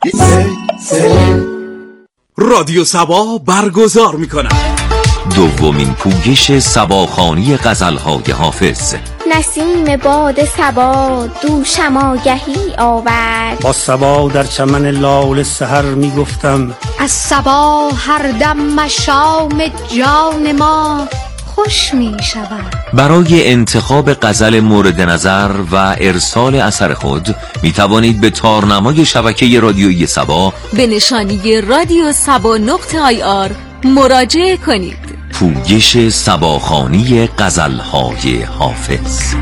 رادیو سبا برگزار می‌کند دومین پویش سباخوانی غزل‌های حافظ. نسیم باد صبا دوشم آگهی آورد. با صبا در چمن لاله سحر میگفتم از صبا هر دم مشام جان ما خوش می شود. برای انتخاب غزل مورد نظر و ارسال اثر خود می توانید به تارنمای شبکه رادیویی سبا به نشانی رادیو سبا.ir مراجعه کنید. پویش سباخوانی غزل‌های حافظ.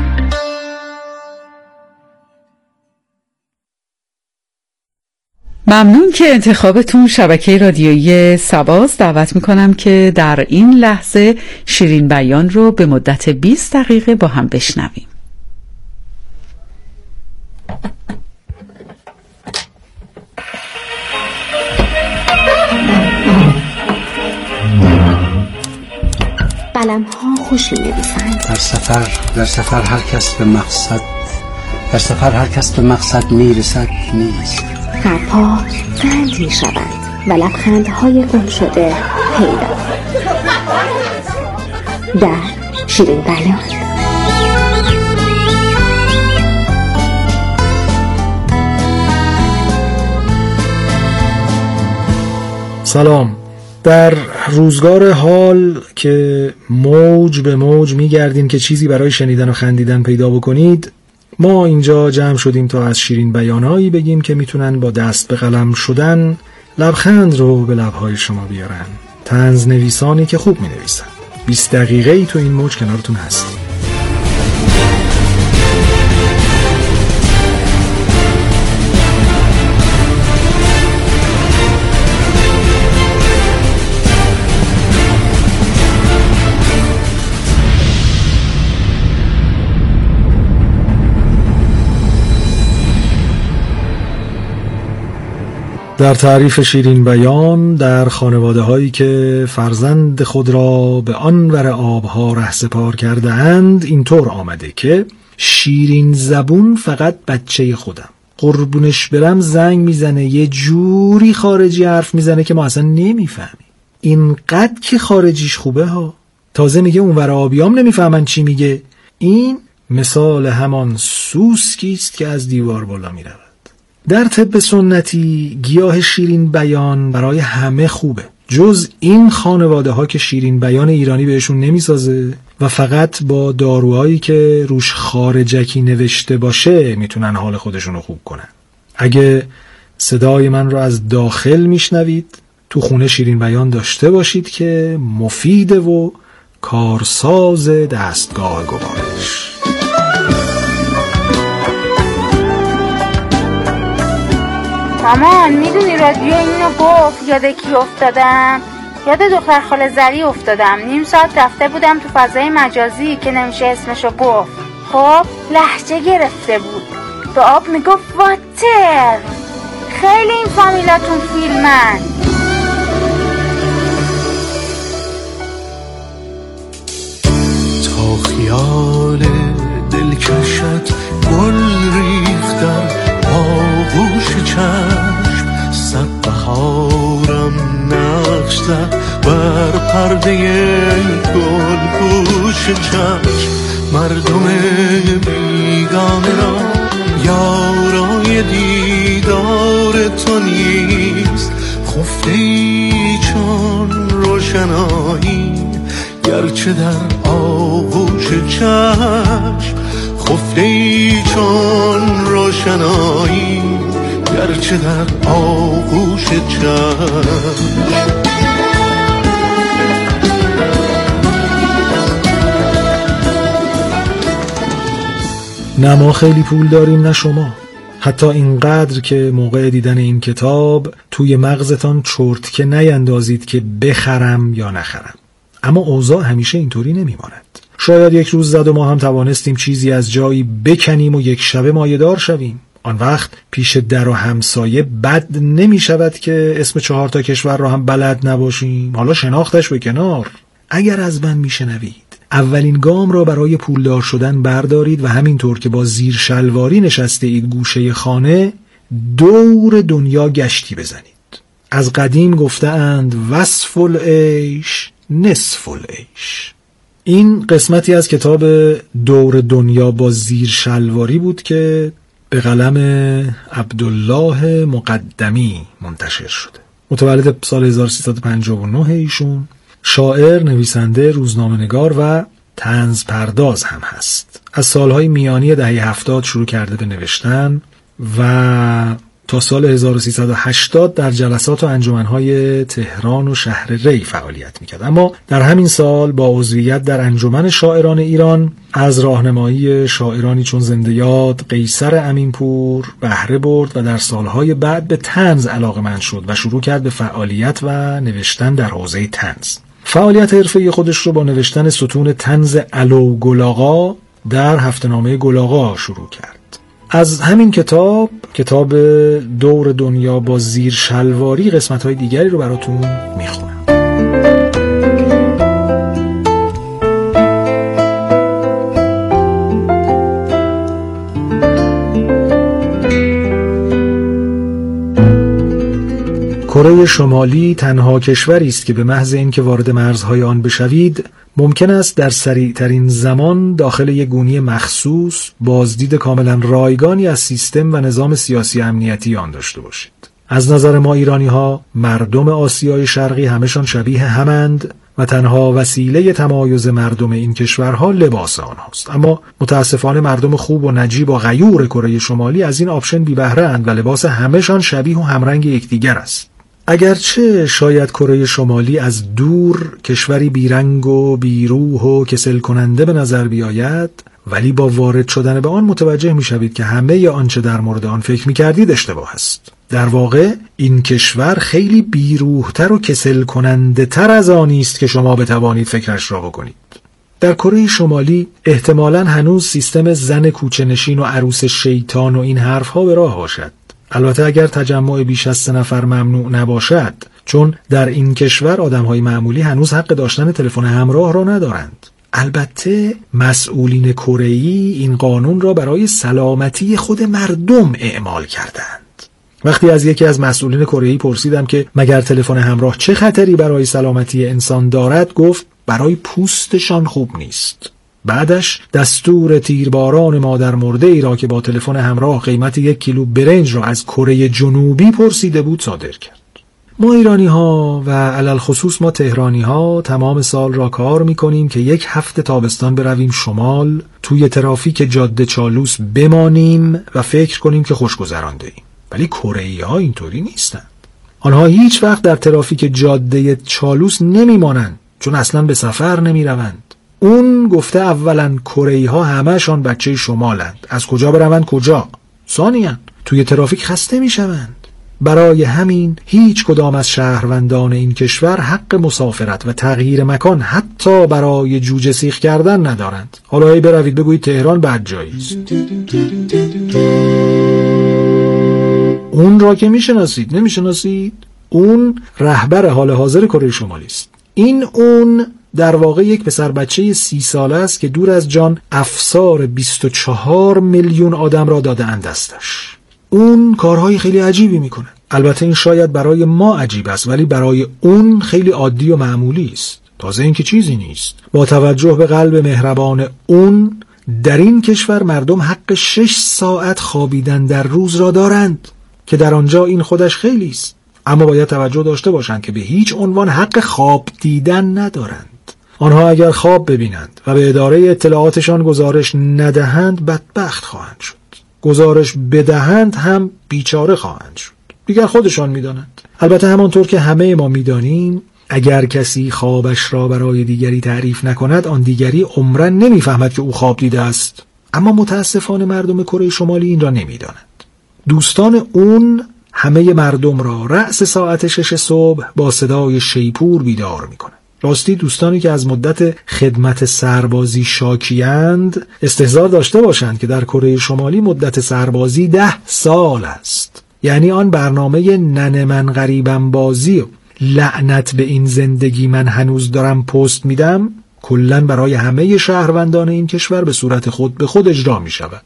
ممنون که انتخابتون شبکه رادیویی سباست. دعوت میکنم که در این لحظه شیرین بیان رو به مدت 20 دقیقه با هم بشنویم. قلم ها خوشی نویسند. در سفر هر کس به مقصد میرسد نیست. حرفها زند می شوند و لبخندهای گم شده پیدا. در شیرین بیان. سلام. در روزگار حال که موج به موج میگردیم که چیزی برای شنیدن و خندیدن پیدا بکنید، ما اینجا جمع شدیم تا از شیرین بیانایی بگیم که میتونن با دست به قلم شدن لبخند رو به لبهای شما بیارن. طنز نویسانی که خوب مینویسن. 20 دقیقه ای تو این موج کنارتون هستیم. در تعریف شیرین بیان، در خانواده هایی که فرزند خود را به آنور آبها رهسپار کرده اند، اینطور آمده که شیرین زبون فقط بچه خودم، قربونش برم زنگ میزنه یه جوری خارجی حرف میزنه که ما اصلا نمیفهمیم. اینقدر که خارجیش خوبه ها. تازه میگه اونور آبیام نمیفهمن چی میگه. این مثال همان سوسکیست که از دیوار بالا میرود. در طب سنتی گیاه شیرین بیان برای همه خوبه، جز این خانواده ها که شیرین بیان ایرانی بهشون نمیسازه و فقط با داروهایی که روش خارجکی نوشته باشه میتونن حال خودشون رو خوب کنن. اگه صدای من رو از داخل میشنوید، تو خونه شیرین بیان داشته باشید که مفیده و کارساز دستگاه گوارش. مامان میدونی رادیو اینو گفت یاد کی افتادم؟ یاد دختر خاله زری افتادم. نیم ساعت رفته بودم تو فضای مجازی که نمیشه اسمشو گفت. خب لهجه گرفته بود، به آب میگفت واتر. خیلی این فامیلاتون فیلمن. تا خیال دلکشت گل ریختن آغوش چشم، صد بهارم نقش زد بر پرده گل پوش چشم. مردم بیگانه را یارای دیدار تو نیست، خفته ای چون روشنایی گرچه در آغوش چشم. خفته ای چون روشنایی گرچه در آغوش چشم. نه ما خیلی پول داریم نه شما، حتی اینقدر که موقع دیدن این کتاب توی مغزتان چرتکه نیندازید که بخرم یا نخرم. اما اوضاع همیشه اینطوری نمیماند. شاید یک روز زد و ما هم توانستیم چیزی از جایی بکنیم و یک شبه مایه‌دار شویم. آن وقت پیش در و همسایه بد نمی شود که اسم 4 تا کشور را هم بلد نباشیم. حالا شناختش به کنار. اگر از من می شنوید، اولین گام را برای پولدار شدن بردارید و همینطور که با زیر شلواری نشسته اید گوشه خانه، دور دنیا گشتی بزنید. از قدیم گفتند وصف العیش نصف العیش. این قسمتی از کتاب دور دنیا با زیر شلواری بود که به قلم عبدالله مقدمی منتشر شده. متولد سال 1359 ایشون شاعر، نویسنده، روزنامه‌نگار و طنز پرداز هم هست. از سالهای میانی دهه 70 شروع کرده به نوشتن و تا سال 1380 در جلسات و انجمنهای تهران و شهر ری فعالیت میکرد. اما در همین سال با عضویت در انجمن شاعران ایران از راهنمایی شاعرانی چون زنده‌یاد، قیصر امینپور بهره برد و در سالهای بعد به طنز علاقه‌مند شد و شروع کرد به فعالیت و نوشتن در حوزه طنز. فعالیت حرفه‌ای خودش رو با نوشتن ستون طنز علو گل در هفته‌نامه گل شروع کرد. از همین کتاب دور دنیا با زیر شلواری قسمت‌های دیگری رو براتون میخونم. کره شمالی تنها کشوری است که به محض اینکه وارد مرزهای آن بشوید ممکن است در سریعترین زمان داخل یک گونی مخصوص بازدید کاملا رایگانی از سیستم و نظام سیاسی امنیتی آن داشته باشید. از نظر ما ایرانی ها مردم آسیای شرقی همشان شبیه همند و تنها وسیله تمایز مردم این کشورها لباس آنهاست. اما متاسفانه مردم خوب و نجیب و غیور کره شمالی از این آپشن بی بهره اند و لباس همشان شبیه و همرنگ یکدیگر است. اگرچه شاید کره شمالی از دور کشوری بیرنگ و بیروح و کسل کننده به نظر بیاید، ولی با وارد شدن به آن متوجه می‌شوید که همه آنچه در مورد آن فکر می‌کردید اشتباه است. در واقع این کشور خیلی بیروحتر و کسل کننده تر از آنی است که شما بتوانید فکرش را بکنید. در کره شمالی احتمالاً هنوز سیستم زن کوچه‌نشین و عروس شیطان و این حرف‌ها به راه باشد. البته اگر تجمع بیش از 3 نفر ممنوع نباشد، چون در این کشور آدم‌های معمولی هنوز حق داشتن تلفن همراه را ندارند. البته مسئولین کره‌ای این قانون را برای سلامتی خود مردم اعمال کردند. وقتی از یکی از مسئولین کره‌ای پرسیدم که مگر تلفن همراه چه خطری برای سلامتی انسان دارد، گفت برای پوستشان خوب نیست. بعدش دستور تیرباران مادر مرده ای را که با تلفن همراه قیمت 1 کیلو برنج را از کره جنوبی پرسیده بود صادر کرد. ما ایرانی ها و علل خصوص ما تهرانی ها تمام سال را کار میکنیم که 1 هفته تابستان برویم شمال، توی ترافیک جاده چالوس بمانیم و فکر کنیم که خوش گذرانده ایم. ولی کره‌ای ها اینطوری نیستند. آنها هیچ وقت در ترافیک جاده چالوس نمیمانند، چون اصلا به سفر نمیروند. اون گفته اولا کره‌ای ها همه‌شان بچه شمالند، از کجا بروند کجا؟ ثانیاً توی ترافیک خسته میشوند. برای همین هیچ کدام از شهروندان این کشور حق مسافرت و تغییر مکان حتی برای جوجه سیخ کردن ندارند. حالا ای بروید بگویید تهران بد جایی است. اون را که میشناسید نمیشناسید؟ اون رهبر حال حاضر کره شمالی است. این اون در واقع یک پسر بچه 30 ساله است که دور از جان افسار 24 میلیون آدم را داده اند دستش. اون کارهای خیلی عجیبی میکنه. البته این شاید برای ما عجیب است، ولی برای اون خیلی عادی و معمولی است. تازه این که چیزی نیست. با توجه به قلب مهربان اون، در این کشور مردم حق 6 ساعت خوابیدن در روز را دارند که در آنجا این خودش خیلی است. اما باید توجه داشته باشند که به هیچ عنوان حق خواب دیدن ندارند. آنها اگر خواب ببینند و به اداره اطلاعاتشان گزارش ندهند بدبخت خواهند شد. گزارش بدهند هم بیچاره خواهند شد. دیگر خودشان میدانند. البته همانطور که همه ما میدانیم، اگر کسی خوابش را برای دیگری تعریف نکند، آن دیگری عمرن نمیفهمد که او خواب دیده است. اما متاسفانه مردم کره شمالی این را نمیدانند. دوستان اون همه مردم را رأس ساعت 6 صبح با صدای شیپور بیدار میکنند. راستی دوستانی که از مدت خدمت سربازی شاکیند استحضار داشته باشند که در کره شمالی مدت سربازی 10 سال است. یعنی آن برنامه ننه من غریبم بازی و لعنت به این زندگی من هنوز دارم پست میدم کلن برای همه شهروندان این کشور به صورت خود به خود اجرا می شود.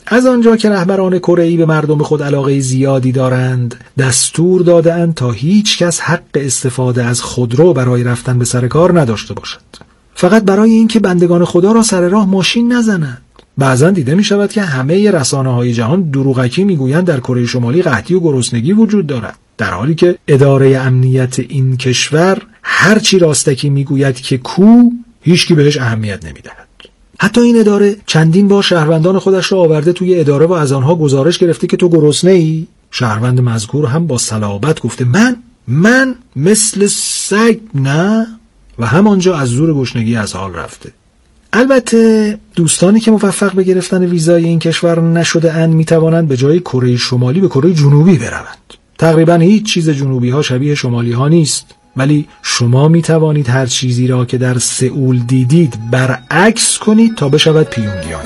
از آنجا که رهبران کره‌ای به مردم خود علاقه زیادی دارند، دستور داده‌اند تا هیچ کس حق استفاده از خودرو برای رفتن به سر کار نداشته باشد، فقط برای اینکه بندگان خدا را سر راه ماشین نزنند. بعضا دیده می شود که همه رسانه‌های جهان دروغکی میگویند در کره شمالی قحطی و گرسنگی وجود دارد، در حالی که اداره امنیت این کشور هرچی راستکی میگوید که هیچکی بهش اهمیت نمیدهد. حتی این اداره چندین بار شهروندان خودش را آورده توی اداره و از آنها گزارش گرفته که تو گرسنه‌ای؟ شهروند مذکور هم با صلابت گفته من مثل سگ نه، و همانجا از زور گشنگی از حال رفته. البته دوستانی که موفق به گرفتن ویزای این کشور نشده اند می توانند به جای کره شمالی به کره جنوبی بروند. تقریبا هیچ چیز جنوبی ها شبیه شمالی ها نیست، ولی شما می توانید هر چیزی را که در سئول دیدید برعکس کنید تا بشود پیونگیان.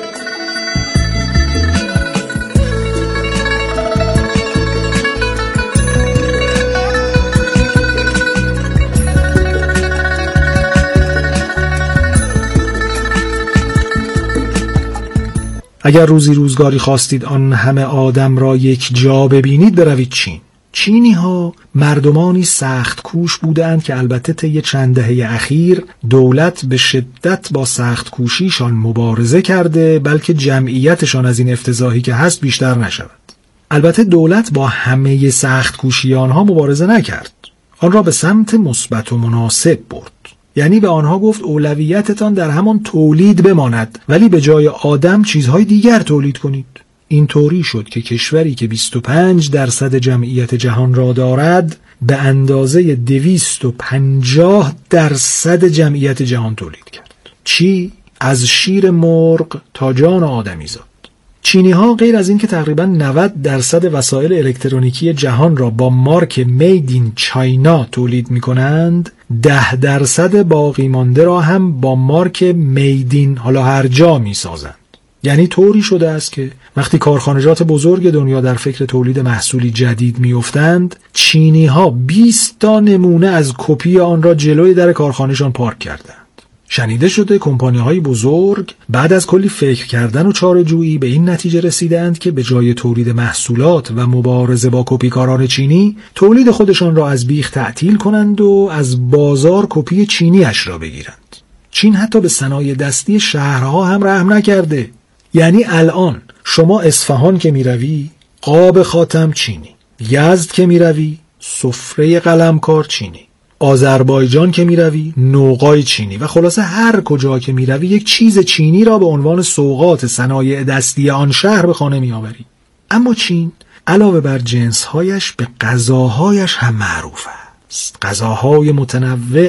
اگر روزی روزگاری خواستید آن همه آدم را یک جا ببینید، بروید چین. چینی ها مردمانی سخت کوش بودند که البته طی چند دهه اخیر دولت به شدت با سخت کوشیشان مبارزه کرده، بلکه جمعیتشان از این افتضاحی که هست بیشتر نشود. البته دولت با همه سخت کوشی آنها مبارزه نکرد، آن را به سمت مثبت و مناسب برد. یعنی به آنها گفت اولویتتان در همان تولید بماند، ولی به جای آدم چیزهای دیگر تولید کنید. این طوری شد که کشوری که 25% جمعیت جهان را دارد به اندازه 250% جمعیت جهان تولید کرد. چی؟ از شیر مرغ تا جان آدمیزاد. چینی ها غیر از این که تقریباً 90% وسایل الکترونیکی جهان را با مارک مید این چاینا تولید می کنند، 10% باقی مانده را هم با مارک میدین حالا هر جا می سازند. یعنی طوری شده است که وقتی کارخانجات بزرگ دنیا در فکر تولید محصولی جدید می افتند، چینی ها 20 تا نمونه از کپی آن را جلوی در کارخانه‌شان پارک کردند. شنیده شده کمپانی‌های بزرگ بعد از کلی فکر کردن و چاره‌جویی به این نتیجه رسیدند که به جای تولید محصولات و مبارزه با کپیکاران چینی، تولید خودشان را از بیخ تعطیل کنند و از بازار کپی چینی اش را بگیرند. چین حتی به صنایع دستی شهرها هم رحم نکرده. یعنی الان شما اصفهان که میروی قاب خاتم چینی، یزد که میروی سفره قلمکار چینی، آذربایجان که میروی نوغای چینی، و خلاصه هر کجا که میروی یک چیز چینی را به عنوان سوغات صنایع دستی آن شهر به خانه میآوری. اما چین علاوه بر جنسهایش به غذاهایش هم معروف است. غذاهای متنوع،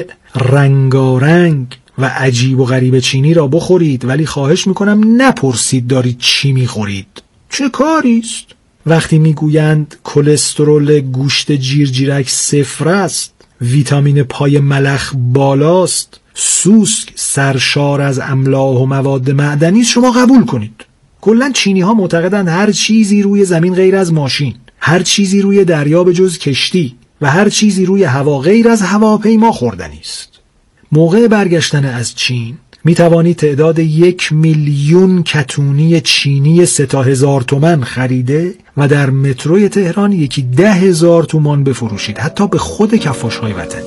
رنگارنگ و عجیب و غریب چینی را بخورید، ولی خواهش میکنم نپرسید دارید چی میخورید. چه کاریست؟ وقتی میگویند کلسترول گوشت جیرجیرک 0 است، ویتامین پای ملخ بالاست، سوسک سرشار از املاح و مواد معدنی، شما قبول کنید. کلاً چینی ها معتقدند هر چیزی روی زمین غیر از ماشین، هر چیزی روی دریا به جز کشتی و هر چیزی روی هوا غیر از هواپیما خوردنی است. موقع برگشتن از چین می توانید تعداد 1,000,000 کتونی چینی 3,000 تومان خریده و در متروی تهران یکی 10,000 تومان بفروشید، حتی به خود کفاش‌های وطنی.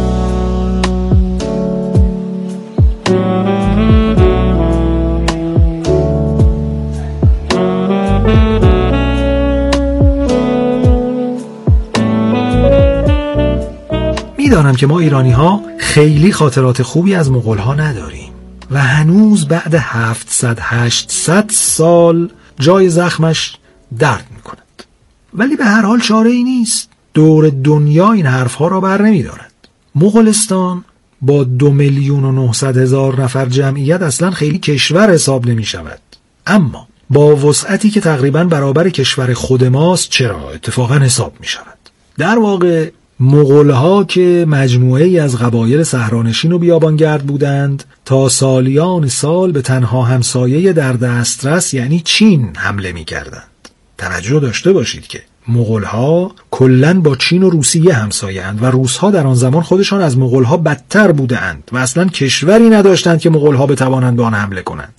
میدانم که ما ایرانی ها خیلی خاطرات خوبی از مغول ها نداریم و هنوز بعد 700-800 سال جای زخمش درد می کند. ولی به هر حال چاره ای نیست. دور دنیا این حرف ها را بر نمی دارد. مغولستان با 2,900,000 نفر جمعیت اصلا خیلی کشور حساب نمی شود. اما با وسعتی که تقریبا برابر کشور خود ماست چرا اتفاقا حساب می شود. در واقع مغول‌ها که مجموعه‌ای از قبایل صحرانشین و بیابانگرد بودند، تا سالیان سال به تنها همسایه در دسترس یعنی چین حمله می‌کردند. توجه داشته باشید که مغول‌ها کلاً با چین و روسیه همسایه‌اند و روس‌ها در آن زمان خودشان از مغول‌ها بدتر بودند و اصلاً کشوری نداشتند که مغول‌ها بتوانند به آن حمله کنند.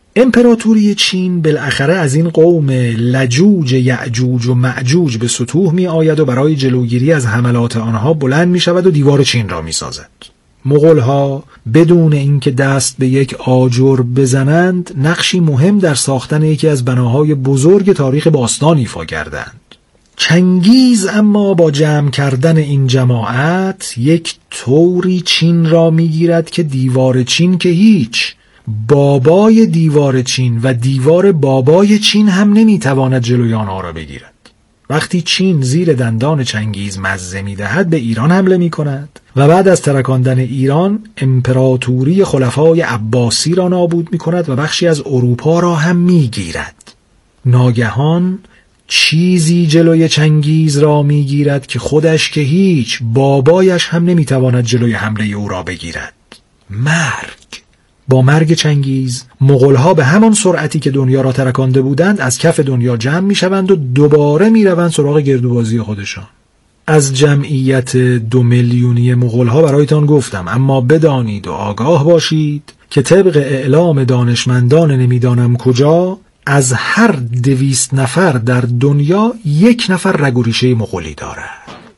امپراتوری چین بالاخره از این قوم لجوج یعجوج و معجوج به سطوح می آید و برای جلوگیری از حملات آنها بلند می شود و دیوار چین را می سازد. مغول‌ها بدون اینکه دست به یک آجر بزنند نقشی مهم در ساختن یکی از بناهای بزرگ تاریخ باستان ایفا کردند. چنگیز اما با جمع کردن این جماعت یک طوری چین را میگیرد که دیوار چین که هیچ، بابای دیوار چین و دیوار بابای چین هم نمیتواند جلوی آنها را بگیرد. وقتی چین زیر دندان چنگیز مزه میدهد به ایران حمله میکند و بعد از ترکاندن ایران امپراتوری خلفای عباسی را نابود میکند و بخشی از اروپا را هم میگیرد. ناگهان چیزی جلوی چنگیز را میگیرد که خودش که هیچ، بابایش هم نمیتواند جلوی حمله او را بگیرد. مرگ. با مرگ چنگیز مغول‌ها به همان سرعتی که دنیا را ترکانده بودند از کف دنیا جمع میشوند و دوباره میروند سراغ گردوبازی خودشان. از جمعیت 2 میلیونی مغول‌ها برایتان گفتم، اما بدانید و آگاه باشید که طبق اعلام دانشمندان نمیدانم کجا از هر 200 نفر در دنیا 1 نفر رگ و ریشه مغولی دارد.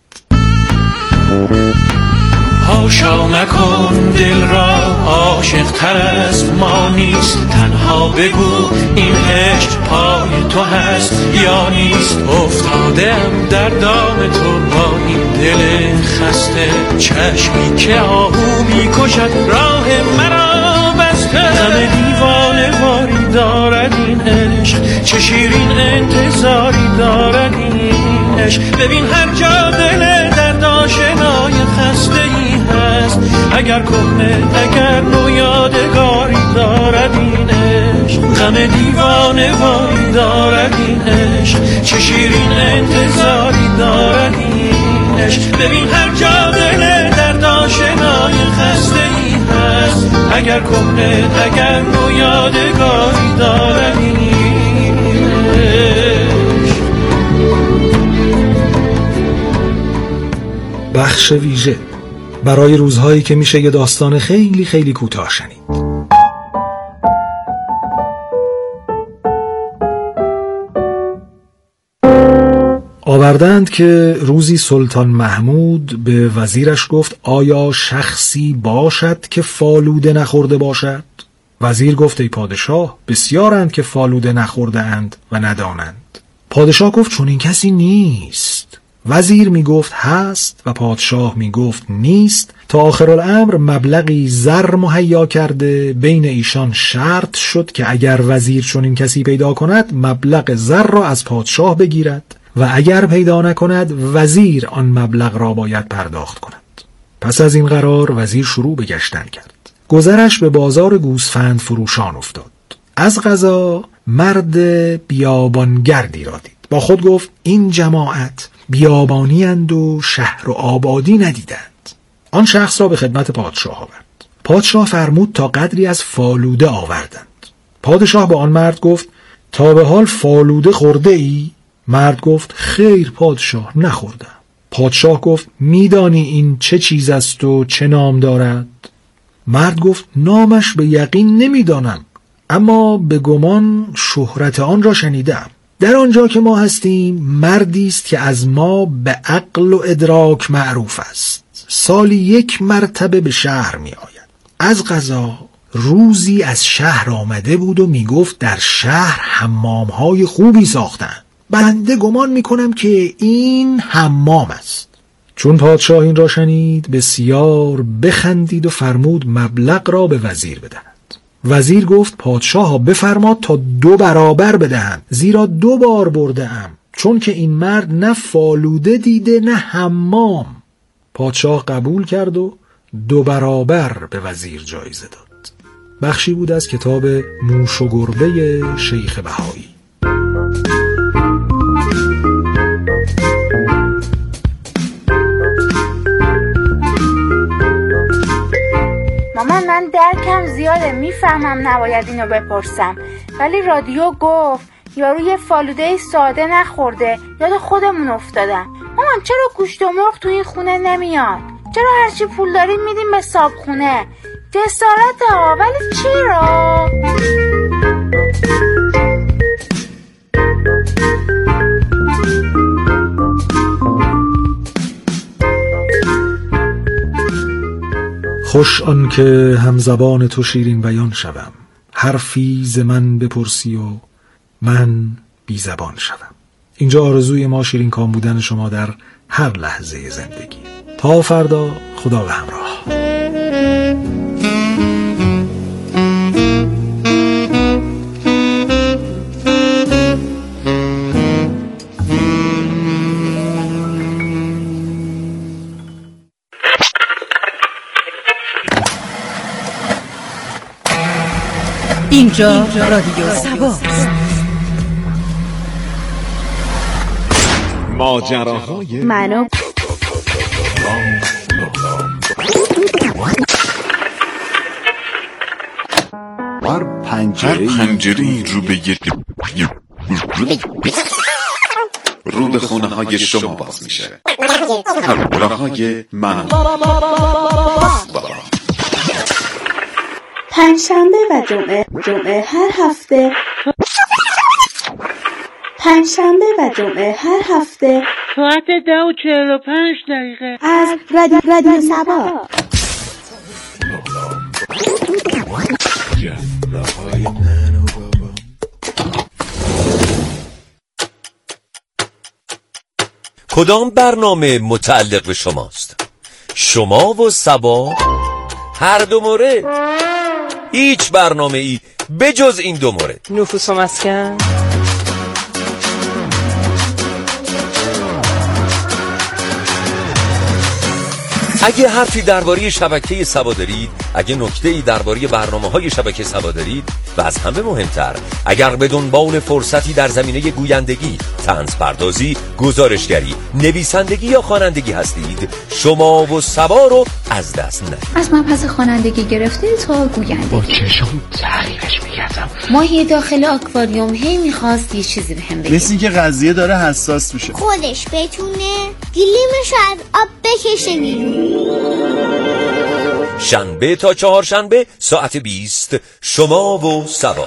هاشا نکن دل را عاشق تر از ما نیست، تنها بگو این عشق پای تو هست یا نیست. افتادم در دام تو با این دل خسته، چشمی که آهو میکشد راه مرا بسته. همه دیوانه واری دارد این عشق، چه شیرین انتظاری دارد این عشق. ببین هر جا دل درد آشنای خسته ای هست، اگر کهنه اگر نو یادگاری دارد این عشق. غم دیوانه واری دارد این عشق، چه شیرین انتظاری دارد این عشق. ببین هر جا دل درد آشنای خسته ای هست، اگر کهنه اگر نو یادگاری دارد این عشق. بخش ویژه برای روزهایی که میشه یه داستان خیلی خیلی کوتاه شنید. آوردند که روزی سلطان محمود به وزیرش گفت آیا شخصی باشد که فالوده نخورده باشد؟ وزیر گفت ای پادشاه، بسیارند که فالوده نخورده اند و ندانند. پادشاه گفت چون این کسی نیست. وزیر می گفت هست و پادشاه می گفت نیست، تا آخرالامر مبلغی زر مهیا کرده بین ایشان شرط شد که اگر وزیر چون این کسی پیدا کند مبلغ زر را از پادشاه بگیرد و اگر پیدا نکند وزیر آن مبلغ را باید پرداخت کند. پس از این قرار وزیر شروع به گشتن کرد. گذرش به بازار گوسفند فروشان افتاد. از قضا مرد بیابانگردی را دید. با خود گفت این جماعت بیابانی اند و شهر و آبادی ندیدند. آن شخص را به خدمت پادشاه آورد. پادشاه فرمود تا قدری از فالوده آوردند. پادشاه با آن مرد گفت تا به حال فالوده خورده ای؟ مرد گفت خیر پادشاه نخوردم. پادشاه گفت میدانی این چه چیز است و چه نام دارد؟ مرد گفت نامش به یقین نمیدانم، اما به گمان شهرت آن را شنیدم. در آنجا که ما هستیم مردی است که از ما به عقل و ادراک معروف است. سالی 1 مرتبه به شهر می آید. از قضا روزی از شهر آمده بود و می گفت در شهر حمام‌های خوبی ساختن. بنده گمان می کنم که این حمام است. چون پادشاه این را شنید بسیار بخندید و فرمود مبلغ را به وزیر بدهد. وزیر گفت پادشاه بفرماد تا 2 برابر بدهند، زیرا 2 بار برده ام، چون که این مرد نه فالوده دیده نه حمام. پادشاه قبول کرد و 2 برابر به وزیر جایزه داد. بخشی بود از کتاب موش و گربه شیخ بهایی. مامان من درکم زیاده، میفهمم نباید اینو بپرسم، ولی رادیو گفت یارو یه فالوده ساده نخورده. یاد خودمون افتادم. مامان چرا گوشت و مرغ تو این خونه نمیاد؟ چرا هرچی پول داریم میدیم به صابخونه؟ جسارته ها، ولی چرا؟ خوش آن که همزبان تو شیرین بیان شوم، حرفی ز من بپرسی و من بی زبان شوم. اینجا آرزوی ما شیرین کام بودن شما در هر لحظه زندگی. تا فردا، خدا و همراه. اینجا رادیو سباست. ماجراهای منو هر پنجره رو به خونه های شما باز میشه. همراهای من پنجشنبه و جمعه هر هفته. پنجشنبه و جمعه هر هفته ساعت 10:45 از رادیو سبا. کدام برنامه متعلق به شماست؟ شما و سبا؟ هر دو مورد؟ هیچ برنامه ای بجز این دو مورد. نفوس و مسکن. اگه حرفی درباره شبکه سبا دارید، اگه نکته‌ای درباره برنامه‌های شبکه سبا دارید و از همه مهمتر اگر به دنبال فرصتی در زمینه گویندگی، طنزپردازی، گزارشگری، نویسندگی یا خوانندگی هستید، شما و سبا رو از دست ندید. از مبحث خوانندگی گرفته تا گویندگی با چشم تحریرش می‌کردم. ماهی داخل آکواریوم هی می‌خواست یه چیزی بهم بگه. مثل اینکه قضیه داره حساس میشه. خودش بتونه گلیمشو از آب بکشه بیرون. شنبه تا چهارشنبه ساعت 20 شما و سبا.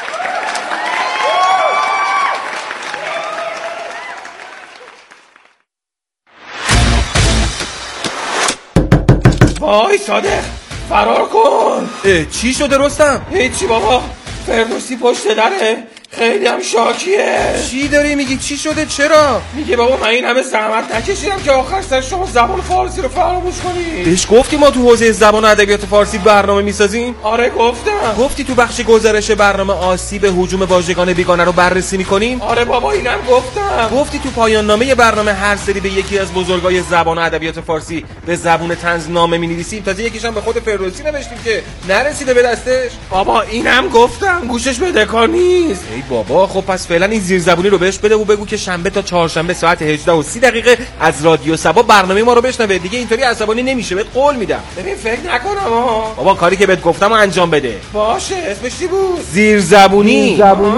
وای صادق فرار کن. چی شده رستم؟ هیچی بابا، فردوسی پشت دره، خیلی هم شاکیه. چی داری میگی؟ چی شده؟ چرا؟ میگه بابا من این همه زحمت نکشیدم که آخر سر شما زبان فارسی رو فراموش کنی. بهش گفتی ما تو حوزه زبان و ادبیات فارسی برنامه میسازیم؟ آره گفتم. گفتی تو بخش گزارش برنامه آسیب هجوم واژگان بیگانه رو بررسی میکنیم؟ آره بابا اینم گفتم. گفتی تو پایان نامه برنامه هر سری به یکی از بزرگای زبان و ادبیات فارسی به زبون طنز نامه مینویسیم، تازه یکیش هم به خود فردوسی نوشتیم که نرسیده به دستش. بابا اینم گفتم، گوشش بده کار نیست. ای بابا خب پس فعلا این زیرزبونی رو بهش بده و بگو که شنبه تا چهارشنبه ساعت 18:30 از رادیو سبا برنامه ما رو بشنوه. دیگه اینطوری عصبانی نمیشه، بهت قول میدم. ببین فکر نکنم ها. بابا کاری که بهت گفتم رو انجام بده. باشه اسمش چی بود؟ زیرزبونی.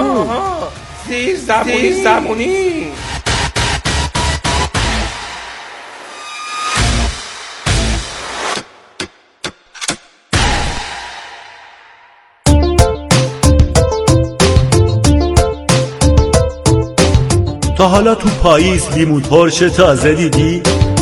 زیرزبونی. تا حالا تو پاییز لیمو ترش تازه دیدی؟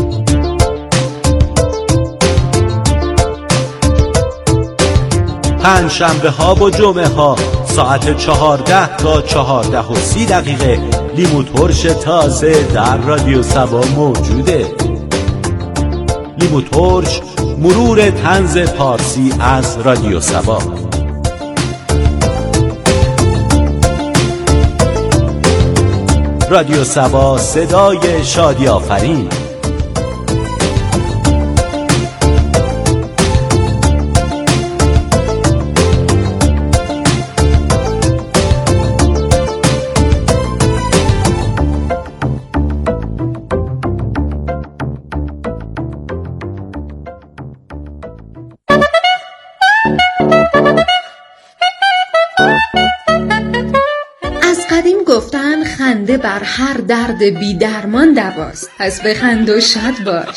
پنجشنبه ها و جمعه ها ساعت 14 تا 14:30 لیمو ترش تازه در رادیو سبا موجوده. لیمو ترش، مرور طنز پارسی از رادیو سبا. رادیو سبا، صدای شادی آفرین. گفتن خنده بر هر درد بی درمان دواست. پس بخند و شاد باش.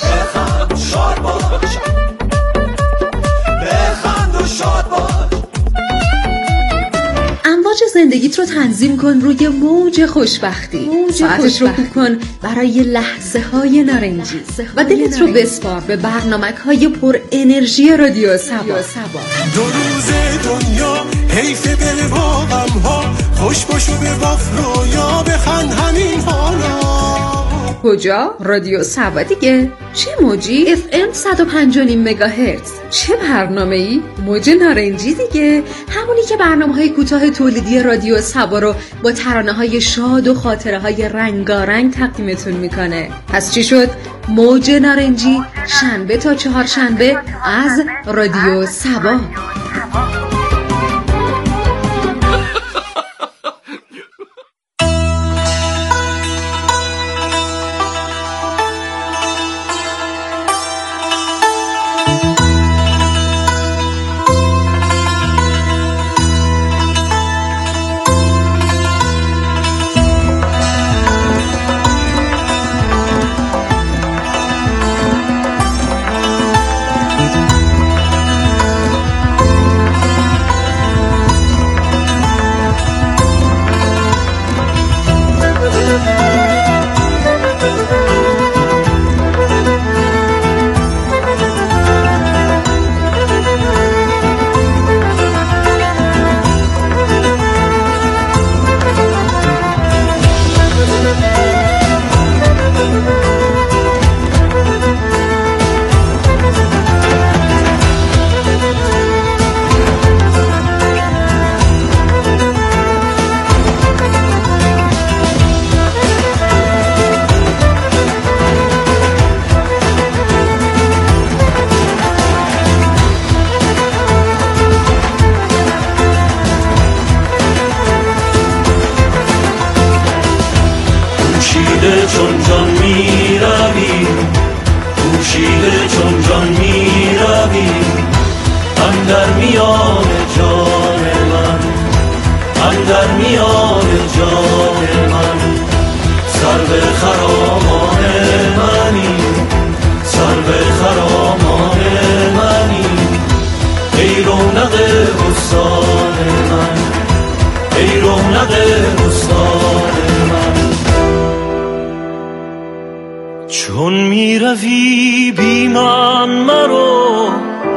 امواج زندگیت رو تنظیم کن روی موج خوشبختی. ساعتت رو خوب کن برای لحظه های نارنجی و دلت رو بسپار به برنامک های پر انرژی رادیو سبا. دو روز دنیا حیف بره با غم ها، خوش باشو به وقت رویا بخند همین حالا. کجا؟ رادیو سبا دیگه. چه موجی؟ FM 105.5 مگاهرتز. چه برنامه‌ای؟ موج نارنجی دیگه. همونی که برنامه‌های کوتاه تولیدی رادیو سبا رو با ترانه‌های شاد و خاطره‌های رنگارنگ تقدیمتون میکنه. پس چی شد؟ موج نارنجی شنبه تا چهارشنبه از رادیو سبا. چون میروی بی من مرو،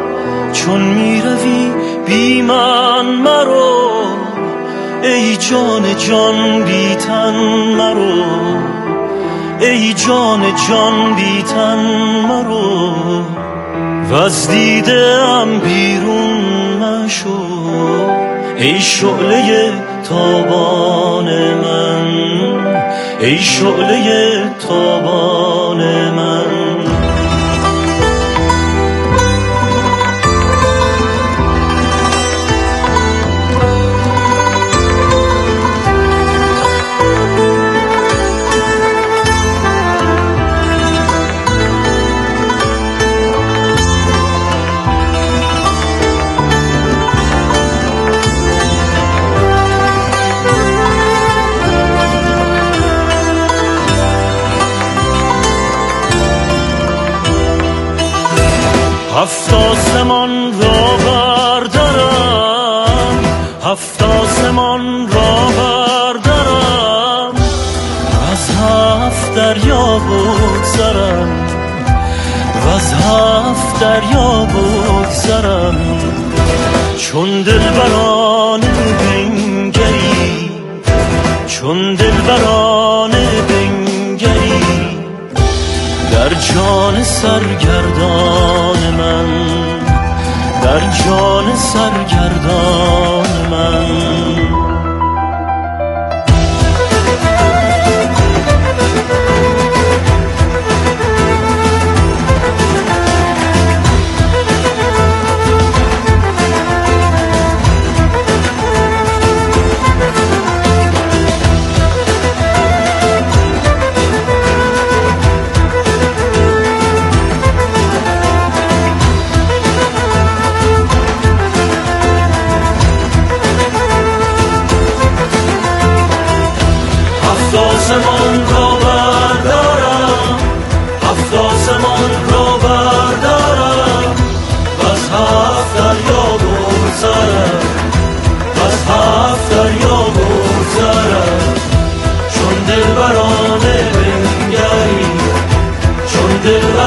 چون میروی بی من مرو، ای جان جان بی تن مرو، ای جان جان بی تن مرو، وز دیده‌ام بیرون مشو، ای شعله تابان من، ای شعله تابان من. هفت آسمان را بردارم، هفت آسمان را بردارم، از هفت دریا بگذرم، از هفت دریا بگذرم، چون دلبرانه بنگری، چون دلبرانه بنگری، در جان سرگردان من، در جان سرگردان من.